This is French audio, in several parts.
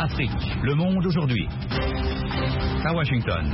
Afrique, le monde aujourd'hui. À Washington.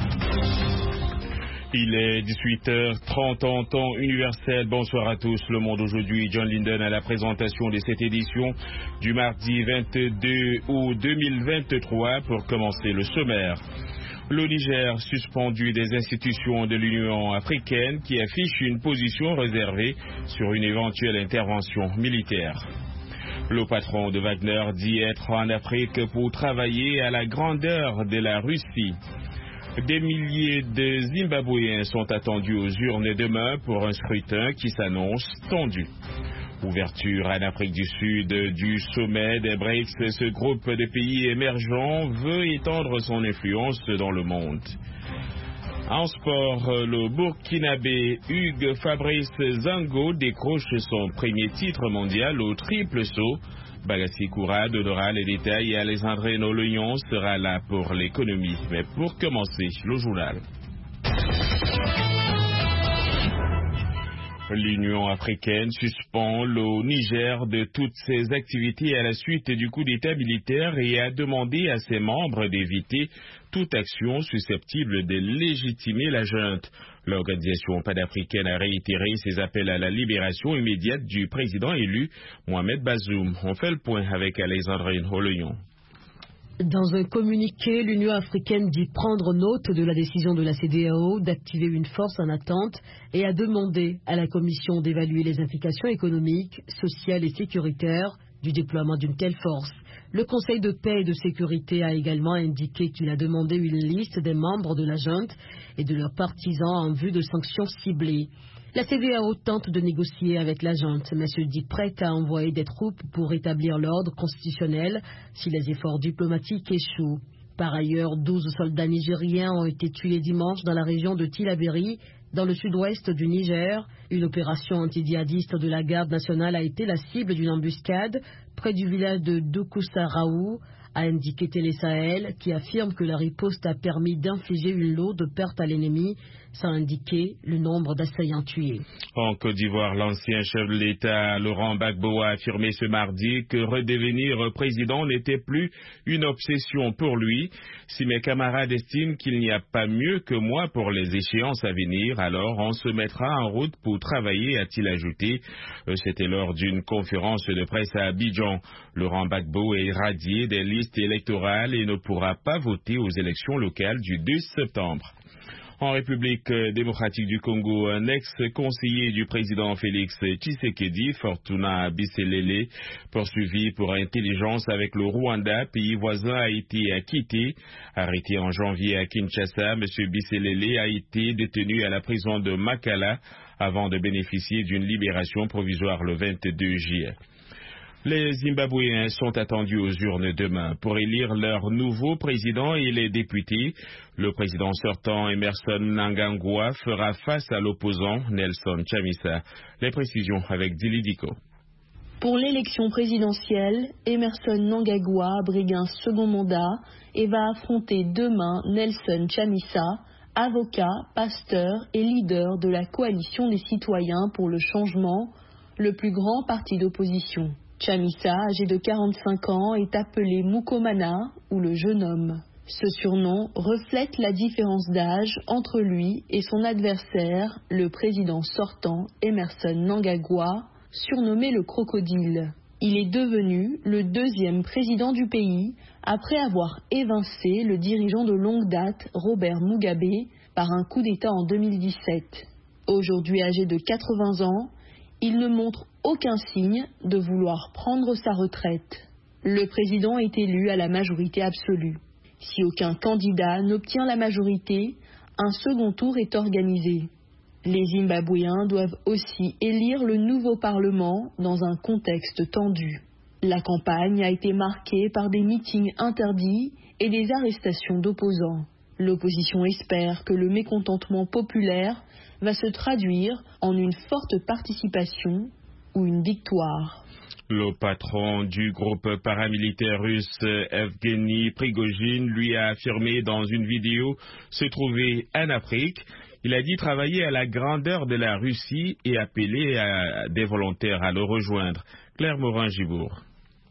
Il est 18h30 en temps universel. Bonsoir à tous. Le monde aujourd'hui. John Linden à la présentation de cette édition du mardi 22 août 2023 pour commencer le sommaire. Le Niger suspendu des institutions de l'Union africaine qui affiche une position réservée sur une éventuelle intervention militaire. Le patron de Wagner dit être en Afrique pour travailler à la grandeur de la Russie. Des milliers de Zimbabwéens sont attendus aux urnes demain pour un scrutin qui s'annonce tendu. Ouverture en Afrique du Sud du sommet des BRICS, ce groupe de pays émergents veut étendre son influence dans le monde. En sport, le Burkinabé Hugues Fabrice Zango décroche son premier titre mondial au triple saut. Bagassi Koura donnera les détails et Alexandre Nolognon sera là pour l'économie. Mais pour commencer, le journal. L'Union africaine suspend le Niger de toutes ses activités à la suite du coup d'État militaire et a demandé à ses membres d'éviter toute action susceptible de légitimer la junte. L'organisation panafricaine a réitéré ses appels à la libération immédiate du président élu, Mohamed Bazoum. On fait le point avec Alexandre Nolognon. Dans un communiqué, l'Union africaine dit prendre note de la décision de la CEDEAO d'activer une force en attente et a demandé à la Commission d'évaluer les implications économiques, sociales et sécuritaires du déploiement d'une telle force. Le Conseil de paix et de sécurité a également indiqué qu'il a demandé une liste des membres de la junte et de leurs partisans en vue de sanctions ciblées. La CEDEAO tente de négocier avec la junte, mais se dit prête à envoyer des troupes pour rétablir l'ordre constitutionnel si les efforts diplomatiques échouent. Par ailleurs, 12 soldats nigériens ont été tués dimanche dans la région de Tillabéri, dans le sud-ouest du Niger. Une opération antidjihadiste de la garde nationale a été la cible d'une embuscade près du village de Doukousaraou, a indiqué Télé Sahel, qui affirme que la riposte a permis d'infliger une lourde perte à l'ennemi, sans indiquer le nombre d'assaillants tués. En Côte d'Ivoire, l'ancien chef de l'État, Laurent Gbagbo, a affirmé ce mardi que redevenir président n'était plus une obsession pour lui. Si mes camarades estiment qu'il n'y a pas mieux que moi pour les échéances à venir, alors on se mettra en route pour travailler, a-t-il ajouté. C'était lors d'une conférence de presse à Abidjan. Laurent Gbagbo est radié des listes électorales et ne pourra pas voter aux élections locales du 2 septembre. En République démocratique du Congo, un ex-conseiller du président Félix Tshisekedi, Fortuna Bisselele, poursuivi pour intelligence avec le Rwanda, pays voisin, a été acquitté. Arrêté en janvier à Kinshasa, M. Bisselele a été détenu à la prison de Makala avant de bénéficier d'une libération provisoire le 22 juillet. Les Zimbabwéens sont attendus aux urnes demain pour élire leur nouveau président et les députés. Le président sortant, Emmerson Mnangagwa, fera face à l'opposant Nelson Chamisa. Les précisions avec Dili Diko. Pour l'élection présidentielle, Emmerson Mnangagwa brigue un second mandat et va affronter demain Nelson Chamisa, avocat, pasteur et leader de la coalition des citoyens pour le changement, le plus grand parti d'opposition. Chamisa, âgé de 45 ans, est appelé Mukomana ou le jeune homme. Ce surnom reflète la différence d'âge entre lui et son adversaire, le président sortant Emmerson Mnangagwa, surnommé le crocodile. Il est devenu le deuxième président du pays après avoir évincé le dirigeant de longue date Robert Mugabe par un coup d'État en 2017. Aujourd'hui âgé de 80 ans, il ne montre aucun signe de vouloir prendre sa retraite. Le président est élu à la majorité absolue. Si aucun candidat n'obtient la majorité, un second tour est organisé. Les Zimbabwéens doivent aussi élire le nouveau Parlement dans un contexte tendu. La campagne a été marquée par des meetings interdits et des arrestations d'opposants. L'opposition espère que le mécontentement populaire va se traduire en une forte participation ou une victoire. Le patron du groupe paramilitaire russe Evgeny Prigojine lui a affirmé dans une vidéo se trouver en Afrique. Il a dit travailler à la grandeur de la Russie et appeler à des volontaires à le rejoindre. Claire Morin-Gibourg.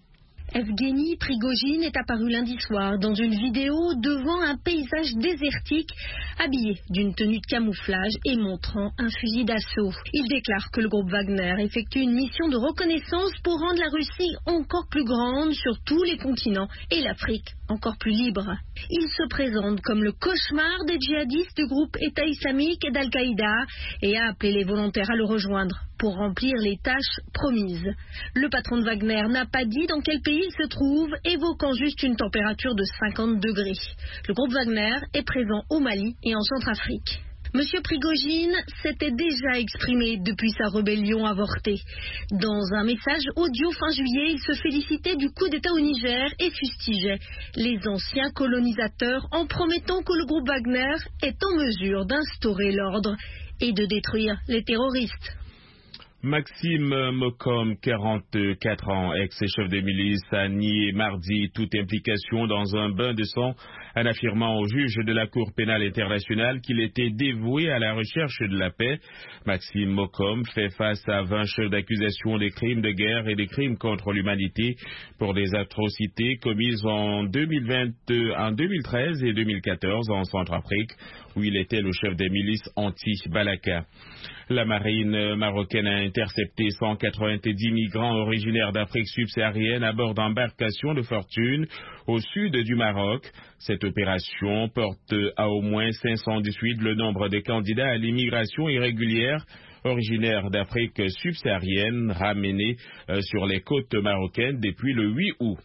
Evgeny Prigojine est apparu lundi soir dans une vidéo devant un paysage désertique, habillé d'une tenue de camouflage et montrant un fusil d'assaut. Il déclare que le groupe Wagner effectue une mission de reconnaissance pour rendre la Russie encore plus grande sur tous les continents et l'Afrique encore plus libre. Il se présente comme le cauchemar des djihadistes du groupe État islamique et d'Al-Qaïda et a appelé les volontaires à le rejoindre pour remplir les tâches promises. Le patron de Wagner n'a pas dit dans quel pays il se trouve, évoquant juste une température de 50 degrés. Le groupe Wagner est présent au Mali et en Centrafrique. Monsieur Prigojine s'était déjà exprimé depuis sa rébellion avortée. Dans un message audio fin juillet, il se félicitait du coup d'État au Niger et fustigeait les anciens colonisateurs en promettant que le groupe Wagner est en mesure d'instaurer l'ordre et de détruire les terroristes. Maxime Mokom, 44 ans, ex-chef de milice, a nié mardi toute implication dans un bain de sang en affirmant au juge de la Cour pénale internationale qu'il était dévoué à la recherche de la paix. Maxime Mokom fait face à 20 chefs d'accusation des crimes de guerre et des crimes contre l'humanité pour des atrocités commises en 2013 et 2014 en Centrafrique, où il était le chef des milices anti-Balaka. La marine marocaine a intercepté 190 migrants originaires d'Afrique subsaharienne à bord d'embarcations de fortune au sud du Maroc. Cette opération porte à au moins 518 le nombre de candidats à l'immigration irrégulière originaires d'Afrique subsaharienne ramenés sur les côtes marocaines depuis le 8 août.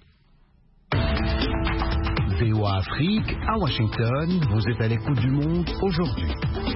VOA Afrique, à Washington, vous êtes à l'écoute du monde aujourd'hui.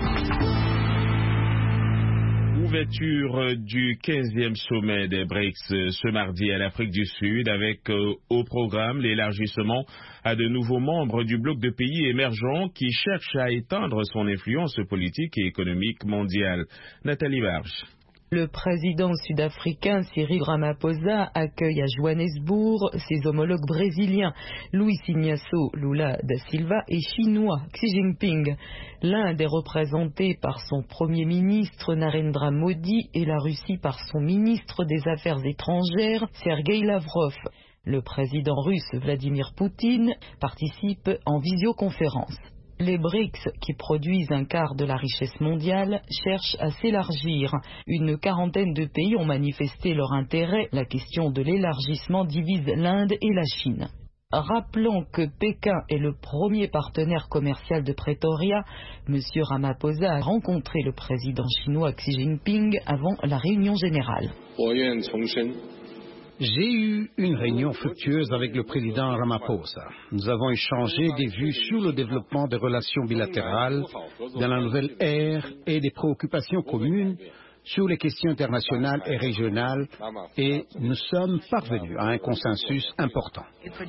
Ouverture du 15e sommet des BRICS ce mardi à l'Afrique du Sud avec au programme l'élargissement à de nouveaux membres du bloc de pays émergents qui cherchent à étendre son influence politique et économique mondiale. Nathalie Barge. Le président sud-africain Cyril Ramaphosa accueille à Johannesburg ses homologues brésiliens Luiz Inácio Lula da Silva et chinois Xi Jinping. L'Inde est représentée par son premier ministre Narendra Modi et la Russie par son ministre des Affaires étrangères Sergei Lavrov. Le président russe Vladimir Poutine participe en visioconférence. Les BRICS, qui produisent un quart de la richesse mondiale, cherchent à s'élargir. Une quarantaine de pays ont manifesté leur intérêt. La question de l'élargissement divise l'Inde et la Chine. Rappelons que Pékin est le premier partenaire commercial de Pretoria. M. Ramaphosa a rencontré le président chinois Xi Jinping avant la réunion générale. J'ai eu une réunion fructueuse avec le président Ramaphosa. Nous avons échangé des vues sur le développement des relations bilatérales dans la nouvelle ère et des préoccupations communes sur les questions internationales et régionales et nous sommes parvenus à un consensus important.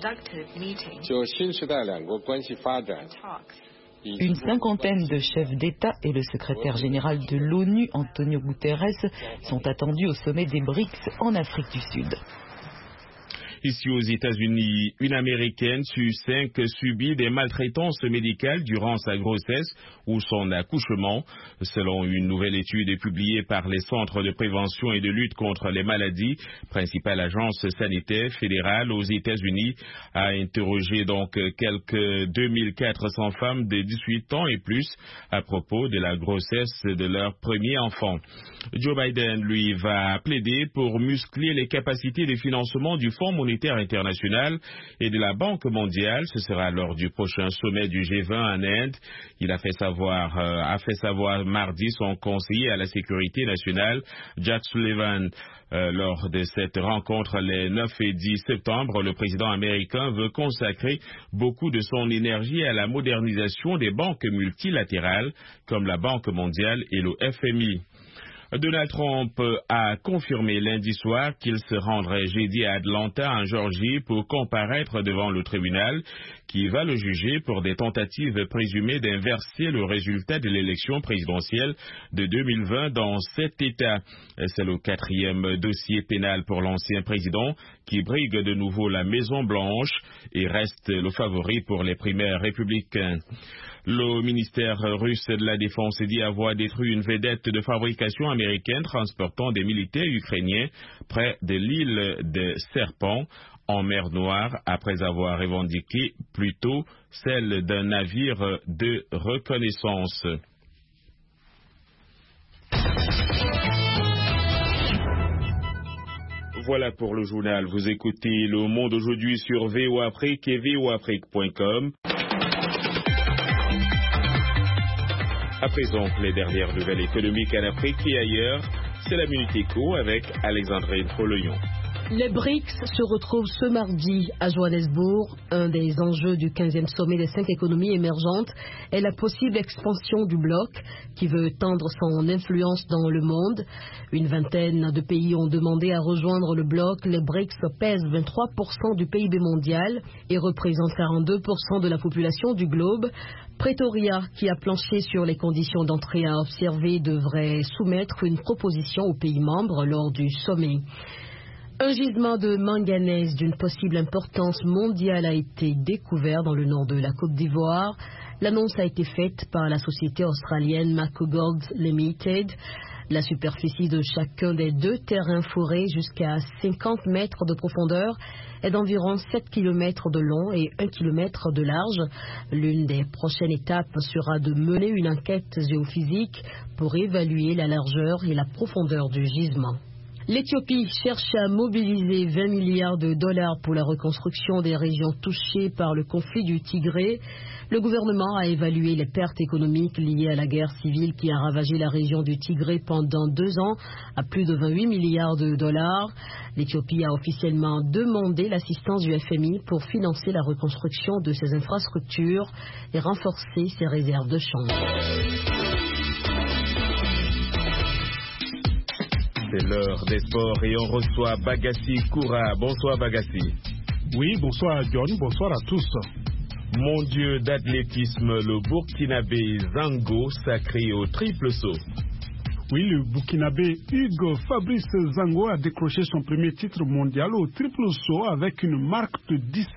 Une cinquantaine de chefs d'État et le secrétaire général de l'ONU, Antonio Guterres, sont attendus au sommet des BRICS en Afrique du Sud. Ici aux États-Unis, une Américaine sur 5 subit des maltraitances médicales durant sa grossesse ou son accouchement. Selon une nouvelle étude publiée par les Centres de prévention et de lutte contre les maladies, principale agence sanitaire fédérale aux États-Unis, a interrogé donc quelques 2400 femmes de 18 ans et plus à propos de la grossesse de leur premier enfant. Joe Biden, lui, va plaider pour muscler les capacités de financement du Fonds monétaire international et de la Banque mondiale. Ce sera lors du prochain sommet du G20 en Inde. Il a fait savoir mardi son conseiller à la sécurité nationale, Jack Sullivan. Lors de cette rencontre les 9 et 10 septembre, le président américain veut consacrer beaucoup de son énergie à la modernisation des banques multilatérales comme la Banque mondiale et le FMI. Donald Trump a confirmé lundi soir qu'il se rendrait jeudi à Atlanta, en Géorgie, pour comparaître devant le tribunal qui va le juger pour des tentatives présumées d'inverser le résultat de l'élection présidentielle de 2020 dans cet État. C'est le 4e dossier pénal pour l'ancien président qui brigue de nouveau la Maison-Blanche et reste le favori pour les primaires républicaines. Le ministère russe de la Défense dit avoir détruit une vedette de fabrication américaine transportant des militaires ukrainiens près de l'île de Serpent en mer Noire après avoir revendiqué plutôt celle d'un navire de reconnaissance. Voilà pour le journal. Vous écoutez Le Monde aujourd'hui sur VOA Afrique et voaafrique.com. À présent, les dernières nouvelles économiques en Afrique et ailleurs, c'est la Minute Éco avec Alexandrine Folleyon. Les BRICS se retrouvent ce mardi à Johannesburg. Un des enjeux du 15e sommet des 5 économies émergentes est la possible expansion du bloc qui veut étendre son influence dans le monde. Une vingtaine de pays ont demandé à rejoindre le bloc. Les BRICS pèsent 23% du PIB mondial et représentent 42% de la population du globe. Pretoria, qui a planché sur les conditions d'entrée à observer, devrait soumettre une proposition aux pays membres lors du sommet. Un gisement de manganèse d'une possible importance mondiale a été découvert dans le nord de la Côte d'Ivoire. L'annonce a été faite par la société australienne Mako Gold Limited. La superficie de chacun des 2 terrains forés jusqu'à 50 mètres de profondeur est d'environ 7 km de long et 1 km de large. L'une des prochaines étapes sera de mener une enquête géophysique pour évaluer la largeur et la profondeur du gisement. L'Éthiopie cherche à mobiliser 20 milliards de dollars pour la reconstruction des régions touchées par le conflit du Tigré. Le gouvernement a évalué les pertes économiques liées à la guerre civile qui a ravagé la région du Tigré pendant 2 ans à plus de 28 milliards de dollars. L'Éthiopie a officiellement demandé l'assistance du FMI pour financer la reconstruction de ses infrastructures et renforcer ses réserves de change. C'est l'heure des sports et on reçoit Bagassi Koura. Bonsoir Bagassi. Oui, bonsoir John, bonsoir à tous. Mondiaux d'athlétisme, le Burkinabé Zango sacré au triple saut. Oui, le Burkinabé Hugues Fabrice Zango a décroché son premier titre mondial au triple saut avec une marque de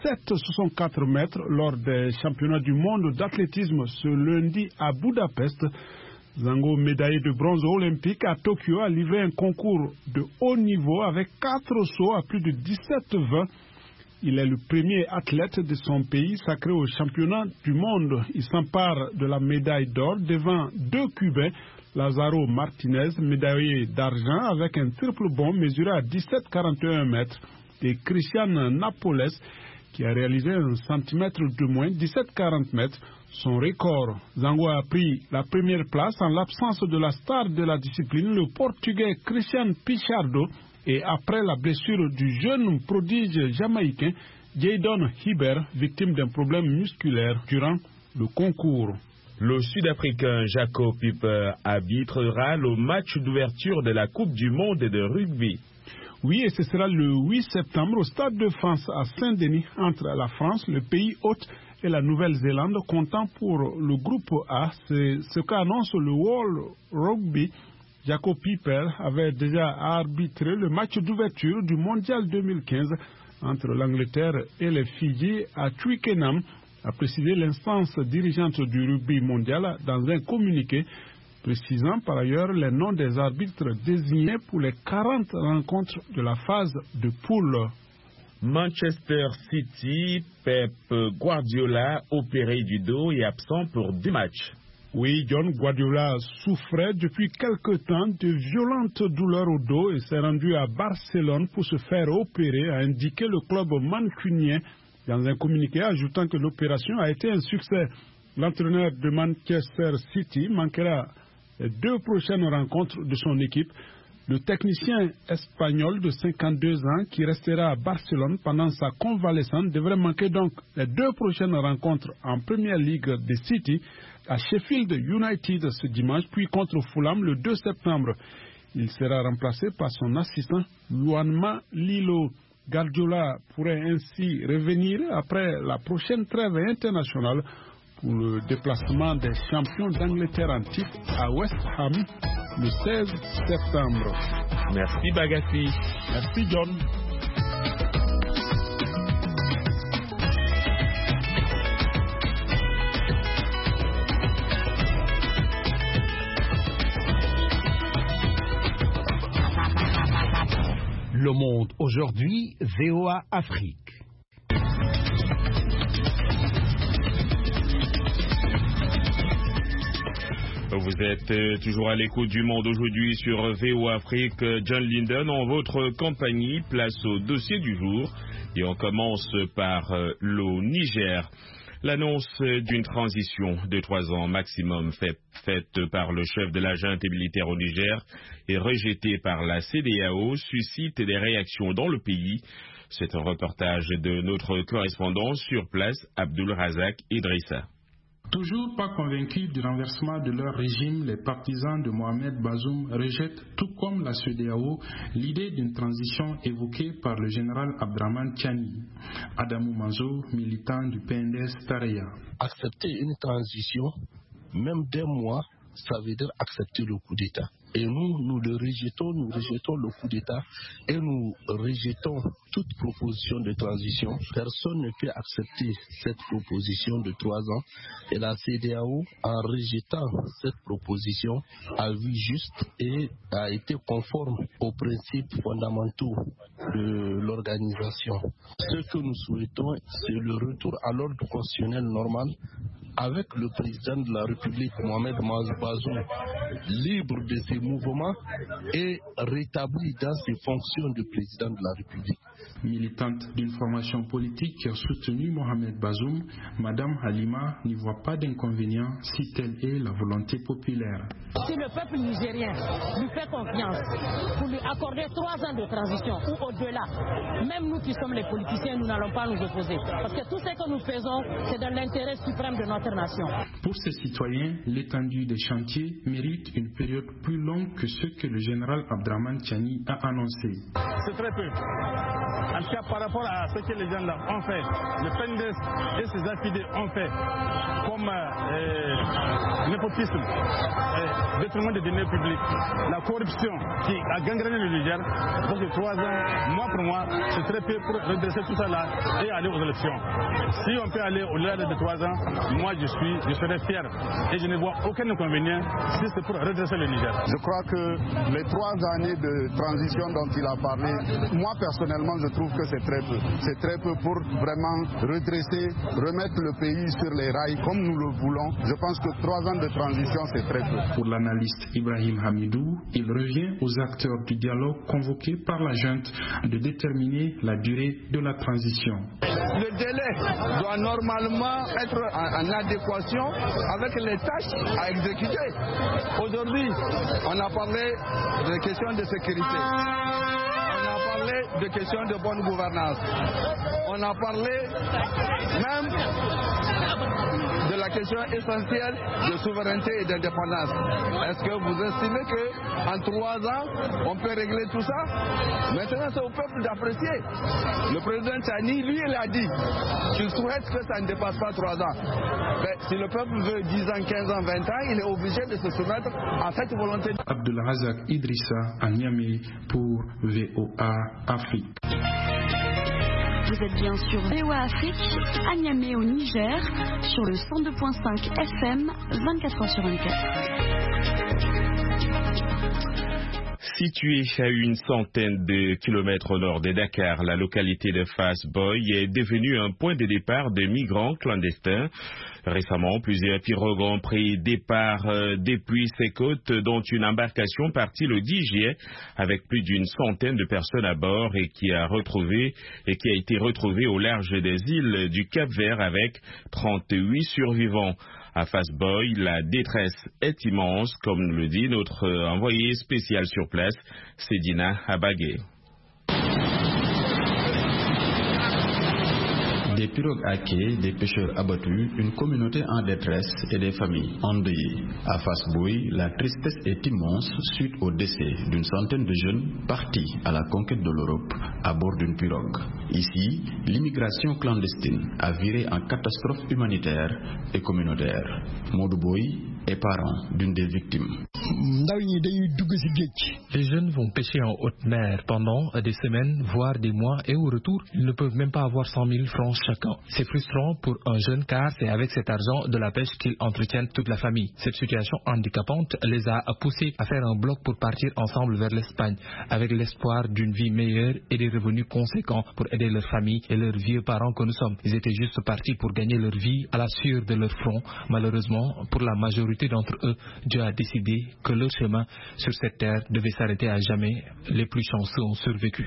17,64 mètres lors des championnats du monde d'athlétisme ce lundi à Budapest. Zango, médaillé de bronze olympique à Tokyo, a livré un concours de haut niveau avec 4 sauts à plus de 17,20. Il est le premier athlète de son pays sacré au championnat du monde. Il s'empare de la médaille d'or devant 2 Cubains, Lazaro Martinez, médaillé d'argent avec un triple bond mesuré à 17,41 mètres, et Christian Napoles, qui a réalisé 1 centimètre de moins, 17,40 mètres. Son record. Zango a pris la première place en l'absence de la star de la discipline, le Portugais Christian Pichardo, et après la blessure du jeune prodige jamaïcain Jadon Hiber, victime d'un problème musculaire durant le concours. Le Sud-Africain Jacob Piper arbitrera le match d'ouverture de la Coupe du monde de rugby. Oui, et ce sera le 8 septembre au Stade de France à Saint-Denis entre la France, le pays hôte, et la Nouvelle-Zélande, comptant pour le groupe A. C'est ce qu'annonce le World Rugby. Jacob Piper avait déjà arbitré le match d'ouverture du Mondial 2015 entre l'Angleterre et les Fidji à Twickenham, a précisé l'instance dirigeante du rugby mondial dans un communiqué, précisant par ailleurs les noms des arbitres désignés pour les 40 rencontres de la phase de poule. Manchester City, Pep Guardiola, opéré du dos et absent pour 2 matchs. Oui, John Guardiola souffrait depuis quelque temps de violentes douleurs au dos et s'est rendu à Barcelone pour se faire opérer, a indiqué le club mancunien dans un communiqué, ajoutant que l'opération a été un succès. L'entraîneur de Manchester City manquera les 2 prochaines rencontres de son équipe. Le technicien espagnol de 52 ans qui restera à Barcelone pendant sa convalescence devrait manquer donc les 2 prochaines rencontres en Premier League de City à Sheffield United ce dimanche, puis contre Fulham le 2 septembre. Il sera remplacé par son assistant Luanma Lilo. Guardiola pourrait ainsi revenir après la prochaine trêve internationale pour le déplacement des champions d'Angleterre en titre à West Ham le 16 septembre. Merci Bagassi. Merci John. Le Monde aujourd'hui, VOA Afrique. Vous êtes toujours à l'écoute du Monde aujourd'hui sur VOA Afrique. John Linden en votre compagnie. Place au dossier du jour et on commence par le Niger. L'annonce d'une transition de 3 ans maximum faite par le chef de la junte militaire au Niger et rejetée par la CEDEAO suscite des réactions dans le pays. C'est un reportage de notre correspondant sur place, Abdul Razak Idrissa. Toujours pas convaincus du renversement de leur régime, les partisans de Mohamed Bazoum rejettent, tout comme la CEDEAO, l'idée d'une transition évoquée par le général Abdraman Tiani. Adamou Manzo, militant du PNDS Tareya. Accepter une transition, même d'1 mois, ça veut dire accepter le coup d'État. Et nous le rejetons, nous rejetons le coup d'État et nous rejetons toute proposition de transition. Personne ne peut accepter cette proposition de 3 ans. Et la CEDEAO, en rejetant cette proposition, a vu juste et a été conforme aux principes fondamentaux de l'organisation. Ce que nous souhaitons, c'est le retour à l'ordre constitutionnel normal avec le président de la République, Mohamed Bazoum, libre de ses mouvements et rétabli dans ses fonctions de président de la République. Militante d'une formation politique qui a soutenu Mohamed Bazoum, Madame Halima n'y voit pas d'inconvénient si telle est la volonté populaire. Si le peuple nigérien lui fait confiance pour lui accorder 3 ans de transition ou au-delà, même nous qui sommes les politiciens, nous n'allons pas nous opposer. Parce que tout ce que nous faisons, c'est dans l'intérêt suprême de notre nation. Pour ces citoyens, l'étendue des chantiers mérite une période plus longue que ce que le général Abdraman Tiani a annoncé. C'est très peu. En tout cas, par rapport à ce que les gens là ont fait, le PNDS et ses affidés ont fait, comme népotisme, détournement des deniers publics, la corruption qui a gangréné le Niger, donc 3 ans, mois pour mois, c'est très peu pour redresser tout ça là et aller aux élections. Si on peut aller au-delà de 3 ans, moi je serais fier et je ne vois aucun inconvénient si c'est pour redresser le Niger. Je crois que les 3 années de transition dont il a parlé, moi personnellement je trouve que c'est très peu. C'est très peu pour vraiment redresser, remettre le pays sur les rails comme nous le voulons. Je pense que 3 ans de transition c'est très peu. Pour l'analyste Ibrahim Hamidou, il revient aux acteurs du dialogue convoqués par la junte de déterminer la durée de la transition. Le délai doit normalement être en adéquation avec les tâches à exécuter. Aujourd'hui, on a parlé de questions de sécurité. On a parlé de questions de bonne gouvernance. On a parlé même de la question essentielle de souveraineté et d'indépendance. Est-ce que vous estimez qu'en 3 ans, on peut régler tout ça? Maintenant, c'est au peuple d'apprécier. Le président Tiani, lui, il a dit qu'il souhaite que ça ne dépasse pas 3 ans. Mais si le peuple veut 10 ans, 15 ans, 20 ans, il est obligé de se soumettre à cette volonté. Abdul Razak Idrissa à Niamey pour VOA Afrique. Vous êtes bien sur VOA Afrique, à Niamey au Niger, sur le 102.5 FM, 24h sur 24. Située à une centaine de kilomètres au nord de Dakar, la localité de Fass Boye est devenue un point de départ de migrants clandestins. Récemment, plusieurs pirogues ont pris départ depuis ces côtes, dont une embarcation partie le 10 juillet avec plus d'une centaine de personnes à bord et qui a été retrouvée au large des îles du Cap-Vert avec 38 survivants. À Fass Boye, la détresse est immense, comme nous le dit notre envoyé spécial sur place, Sedina Abagé. Des pirogues à quai, des pêcheurs abattus, une communauté en détresse et des familles endeuillées. À Fass Boye, la tristesse est immense suite au décès d'une centaine de jeunes partis à la conquête de l'Europe à bord d'une pirogue. Ici, l'immigration clandestine a viré en catastrophe humanitaire et communautaire. Modou Boye est parent d'une des victimes. Les jeunes vont pêcher en haute mer pendant des semaines, voire des mois, et au retour, ils ne peuvent même pas avoir 100 000 francs chacun. C'est frustrant pour un jeune car c'est avec cet argent de la pêche qu'ils entretiennent toute la famille. Cette situation handicapante les a poussés à faire un bloc pour partir ensemble vers l'Espagne, avec l'espoir d'une vie meilleure et des revenus conséquents pour aider leur famille et leurs vieux parents que nous sommes. Ils étaient juste partis pour gagner leur vie à la sueur de leur front. Malheureusement, pour la majorité d'entre eux, Dieu a décidé que leur chemin sur cette terre devait s'arrêter à jamais. Les plus chanceux ont survécu.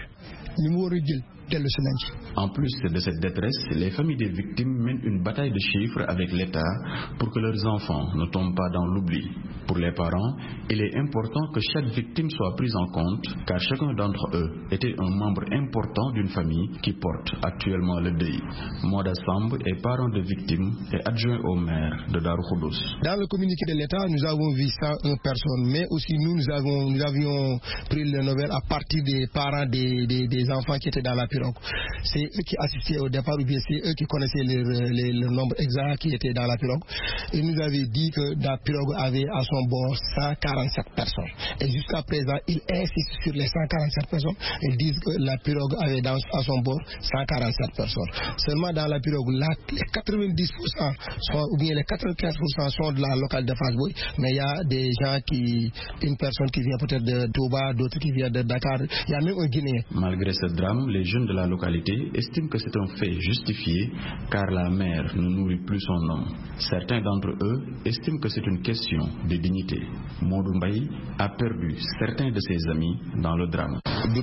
En plus de cette détresse, les familles des victimes mènent une bataille de chiffres avec l'État pour que leurs enfants ne tombent pas dans l'oubli. Pour les parents, il est important que chaque victime soit prise en compte, car chacun d'entre eux était un membre important d'une famille qui porte actuellement le deuil. Moda Samb est parent de victimes et adjoint au maire de Darou Khoudoss. Dans le communiqué de l'État, nous avons vu 101 personnes, mais aussi nous avions pris le Nobel à partir des parents des enfants qui étaient dans la pirogue. C'est eux qui assistaient au départ, ou bien c'est eux qui connaissaient le nombre exact qui était dans la pirogue. Ils nous avaient dit que la pirogue avait à son bord 147 personnes. Et jusqu'à présent, ils insistent sur les 147 personnes. Ils disent que la pirogue avait à son bord 147 personnes. Seulement dans la pirogue, là, les 90% ou bien les 95% sont de la localité de Fass-Boye, mais il y a des gens une personne qui vient peut-être de Touba, d'autres qui viennent de Dakar. Il y a même un Guinéen. Malgré ce drame, les jeunes de la localité estiment que c'est un fait justifié car la mère ne nourrit plus son homme. Certains d'entre eux estiment que c'est une question de dignité. Modou Mbaye a perdu certains de ses amis dans le drame.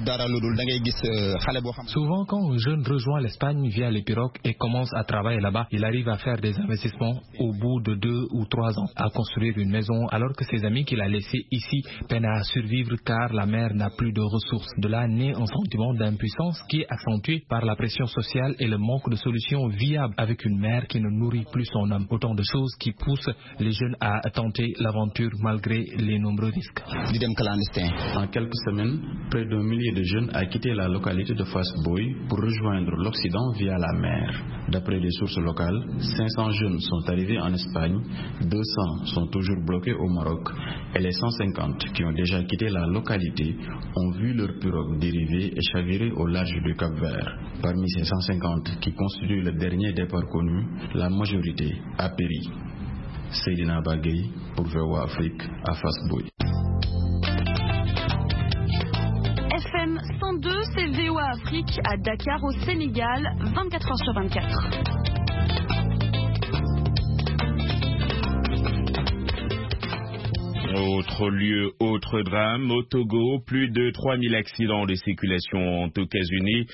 Souvent, quand un jeune rejoint l'Espagne via les pirogues et commence à travailler là-bas, il arrive à faire des investissements au bout de 2 ou 3 ans, à construire une maison, alors que ses amis qu'il a laissés ici peinent à survivre car la mère n'a plus de ressources. De là naît un sentiment d'impuissance qui est accentué par la pression sociale et le manque de solutions viables avec une mère qui ne nourrit plus son homme. Autant de choses qui poussent les jeunes à tenter l'aventure malgré les nombreux risques. En quelques semaines, près d'un millier de jeunes a quitté la localité de Fass-Boye pour rejoindre l'Occident via la mer. D'après des sources locales, 500 jeunes sont arrivés en Espagne, 200 sont toujours bloqués au Maroc et les 150 qui ont déjà quitté la localité ont vu leur pirogue dériver et chavirer au large du Cap-Vert. Parmi ces 150 qui constituent le dernier départ connu, la majorité a péri. Seydina Bagay pour VOA Afrique à Fass-Boye. FM 102, c'est VOA Afrique à Dakar au Sénégal, 24h/24. Autre lieu, autre drame, au Togo, plus de 3000 accidents de circulation ont occasionné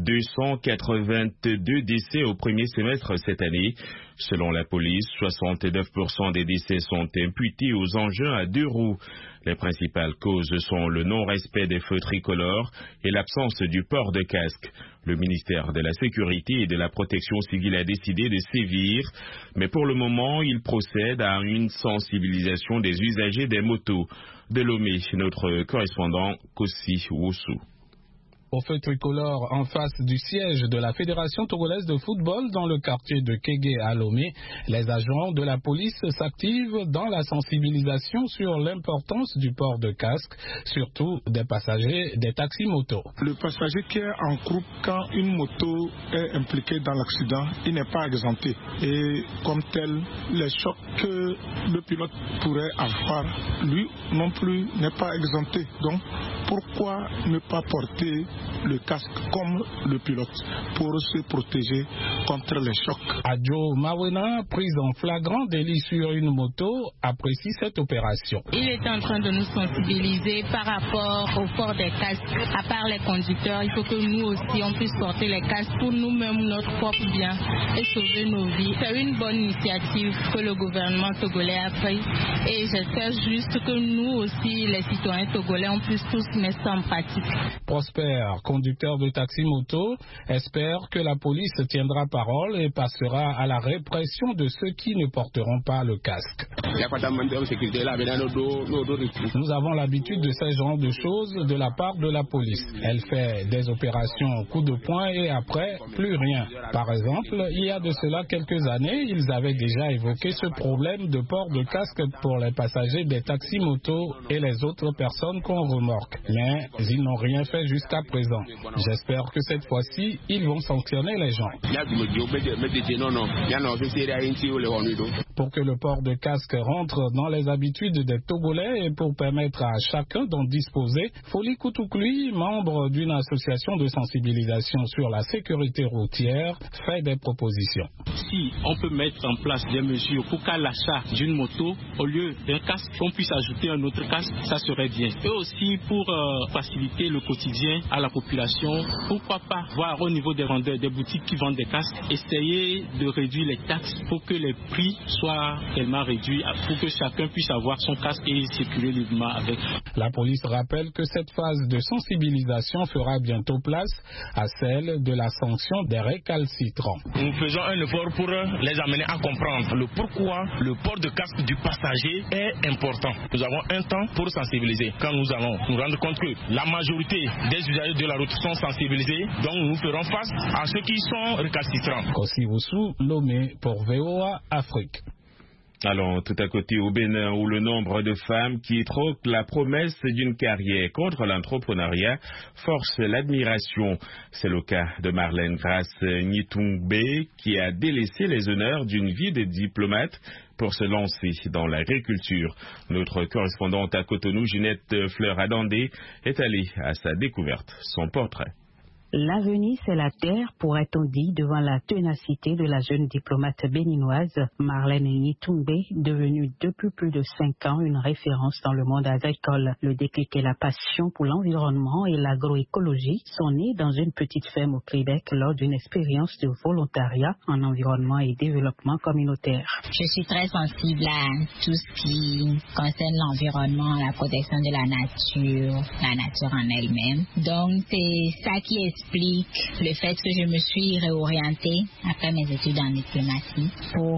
282 décès au premier semestre cette année. Selon la police, 69% des décès sont imputés aux engins à 2 roues. Les principales causes sont le non-respect des feux tricolores et l'absence du port de casque. Le ministère de la Sécurité et de la Protection civile a décidé de sévir, mais pour le moment, il procède à une sensibilisation des usagers des motos. De Lomé, notre correspondant Kossi Woussou. Au feu tricolore en face du siège de la Fédération togolaise de football dans le quartier de Kégué à Lomé, les agents de la police s'activent dans la sensibilisation sur l'importance du port de casque, surtout des passagers des taxis-motos. Le passager qui est en groupe, quand une moto est impliquée dans l'accident, il n'est pas exempté. Et comme tel, les chocs que le pilote pourrait avoir, lui non plus n'est pas exempté. Donc, pourquoi ne pas porter le casque comme le pilote pour se protéger contre les chocs? Adjo Mawena, prise en flagrant délit sur une moto, apprécie cette opération. Il est en train de nous sensibiliser par rapport au port des casques. À part les conducteurs, il faut que nous aussi on puisse porter les casques pour nous-mêmes, notre propre bien et sauver nos vies. C'est une bonne initiative que le gouvernement togolais a prise et j'espère juste que nous aussi, les citoyens togolais, on puisse tous mettre ça en pratique. Prosper, conducteur de taxi-moto, espère que la police tiendra parole et passera à la répression de ceux qui ne porteront pas le casque. Nous avons l'habitude de ce genre de choses de la part de la police. Elle fait des opérations coup de poing et après, plus rien. Par exemple, il y a de cela quelques années, ils avaient déjà évoqué ce problème de port de casque pour les passagers des taxis-motos et les autres personnes qu'on remorque. Mais ils n'ont rien fait jusqu'à présent. J'espère que cette fois-ci, ils vont sanctionner les gens. Pour que le port de casque rentre dans les habitudes des Togolais et pour permettre à chacun d'en disposer, Foli Koutoukloui, membre d'une association de sensibilisation sur la sécurité routière, fait des propositions. Si on peut mettre en place des mesures pour qu'à l'achat d'une moto, au lieu d'un casque, on puisse ajouter un autre casque, ça serait bien. Et aussi pour faciliter le quotidien à la population, pourquoi pas voir au niveau des vendeurs, des boutiques qui vendent des casques, essayer de réduire les taxes pour que les prix soient tellement réduits, pour que chacun puisse avoir son casque et circuler librement avec. La police rappelle que cette phase de sensibilisation fera bientôt place à celle de la sanction des récalcitrants. Nous faisons un effort pour les amener à comprendre le pourquoi le port de casque du passager est important. Nous avons un temps pour sensibiliser. Quand nous allons nous rendre compte que la majorité des usagers de la route sont sensibilisés, donc nous ferons face à ceux qui sont récalcitrants. Kossi Woussou, Lomé pour VOA Afrique. Allons tout à côté au Bénin où le nombre de femmes qui troquent la promesse d'une carrière contre l'entrepreneuriat force l'admiration. C'est le cas de Marlène Grace Nyitungbe qui a délaissé les honneurs d'une vie de diplomate pour se lancer dans l'agriculture. Notre correspondante à Cotonou, Ginette Fleur-Adandé, est allée à sa découverte. Son portrait. L'avenir, c'est la terre, pourrait-on dire, devant la ténacité de la jeune diplomate béninoise Marlène Nyitungbe, devenue depuis plus de 5 ans une référence dans le monde agricole. Le déclic et la passion pour l'environnement et l'agroécologie sont nés dans une petite ferme au Québec lors d'une expérience de volontariat en environnement et développement communautaire. Je suis très sensible à tout ce qui concerne l'environnement, la protection de la nature en elle-même. Donc, c'est ça qui explique le fait que je me suis réorientée après mes études en diplomatie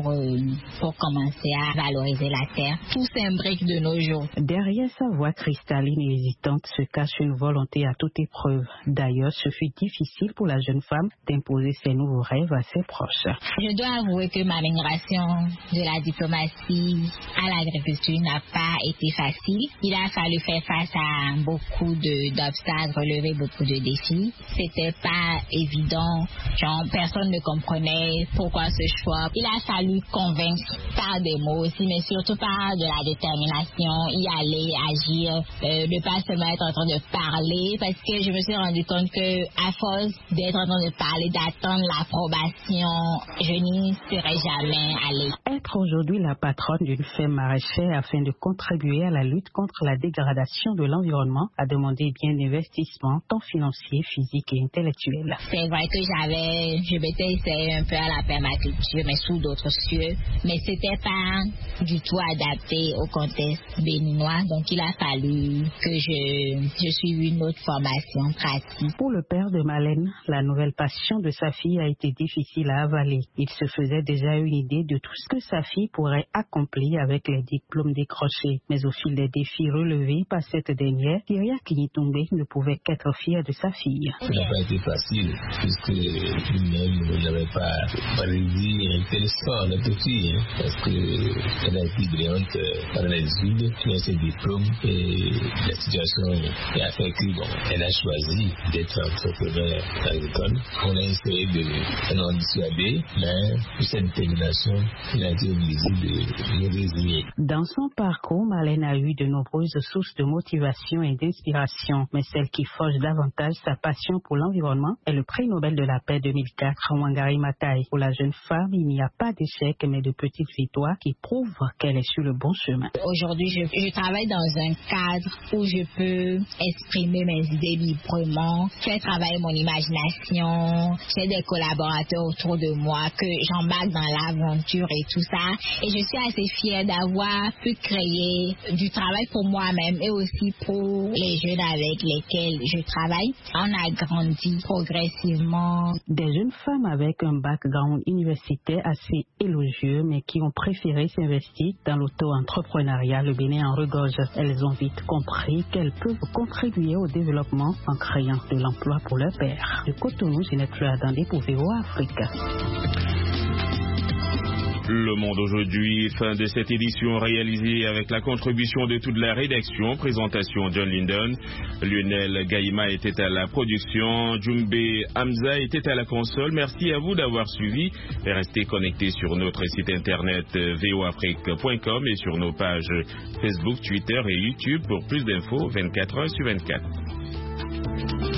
pour commencer à valoriser la terre. Tout s'imbrique de nos jours. Derrière sa voix cristalline et hésitante se cache une volonté à toute épreuve. D'ailleurs, ce fut difficile pour la jeune femme d'imposer ses nouveaux rêves à ses proches. Je dois avouer que ma migration de la diplomatie à l'agriculture n'a pas été facile. Il a fallu faire face à beaucoup d'obstacles, relever beaucoup de défis. C'était pas évident, personne ne comprenait pourquoi ce choix. Il a fallu convaincre par des mots aussi, mais surtout par de la détermination, y aller, agir, ne pas seulement être en train de parler, parce que je me suis rendu compte que à force d'être en train de parler, d'attendre l'approbation, je n'y serais jamais allée. Être aujourd'hui la patronne d'une ferme maraîchère afin de contribuer à la lutte contre la dégradation de l'environnement a demandé bien d'investissement, tant financier, physique et intellectuel. C'est vrai que je m'étais essayé un peu à la permaculture, mais sous d'autres cieux, mais c'était pas du tout adapté au contexte béninois, donc il a fallu que je suive une autre formation pratique. Pour le père de Marlène, la nouvelle passion de sa fille a été difficile à avaler. Il se faisait déjà une idée de tout ce que sa fille pourrait accomplir avec les diplômes décrochés, mais au fil des défis relevés par cette dernière, Kyriak Nyitungbe ne pouvait qu'être fier de sa fille. Ça n'a pas été facile, puisque lui-même n'avait pas réussi un tel sort, la petite, parce qu'elle a été brillante par les études, puis ses diplômes, et la situation a fait qu'elle a choisi d'être entrepreneur agricole. On a essayé de l'en dissuader, mais pour cette détermination, il a été obligé de résigner. Dans son parcours, Marlène a eu de nombreuses sources de motivation et d'inspiration, mais celle qui forge davantage sa passion pour pour l'environnement et le prix Nobel de la paix 2004 Wangari Maathai. Pour la jeune femme, il n'y a pas d'échec mais de petites victoires qui prouvent qu'elle est sur le bon chemin. Aujourd'hui, je travaille dans un cadre où je peux exprimer mes idées librement, faire travailler mon imagination, j'ai des collaborateurs autour de moi que j'embarque dans l'aventure et tout ça. Et je suis assez fière d'avoir pu créer du travail pour moi-même et aussi pour les jeunes avec lesquels je travaille. On a grandi progressivement. Des jeunes femmes avec un background universitaire assez élogieux mais qui ont préféré s'investir dans l'auto-entrepreneuriat, le Bénin en regorge. Elles ont vite compris qu'elles peuvent contribuer au développement en créant de l'emploi pour leur père. De Cotonou, Ginette Flouadandé pour VOA Afrique. Le Monde aujourd'hui, fin de cette édition réalisée avec la contribution de toute la rédaction. Présentation John Linden, Lionel Gaïma était à la production, Jumbe Hamza était à la console. Merci à vous d'avoir suivi et restez connectés sur notre site internet voafrique.com et sur nos pages Facebook, Twitter et YouTube pour plus d'infos 24h sur 24.